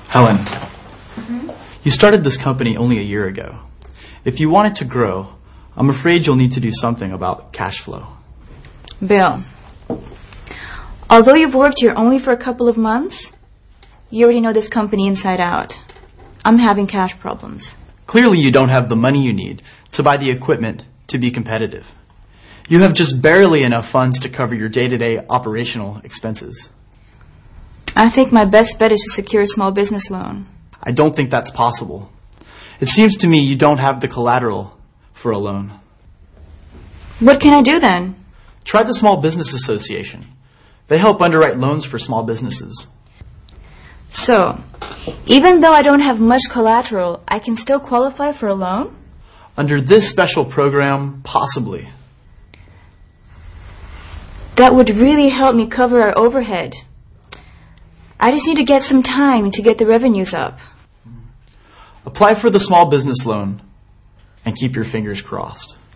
Helen, you started this company only a year ago. If you want it to grow, I'm afraid you'll need to do something about cash flow. Bill, although you've worked here only for a couple of months, you already know this company inside out. I'm having cash problems. Clearly you don't have the money you need to buy the equipment to be competitive. You have just barely enough funds to cover your day-to-day operational expenses. I think my best bet is to secure a small business loan. I don't think that's possible. It seems to me you don't have the collateral for a loan. What can I do then? Try the Small Business Association. They help underwrite loans for small businesses. So, even though I don't have much collateral, I can still qualify for a loan? Under this special program, possibly. That would really help me cover our overhead. I just need to get some time to get the revenues up. Apply for the small business loan and keep your fingers crossed.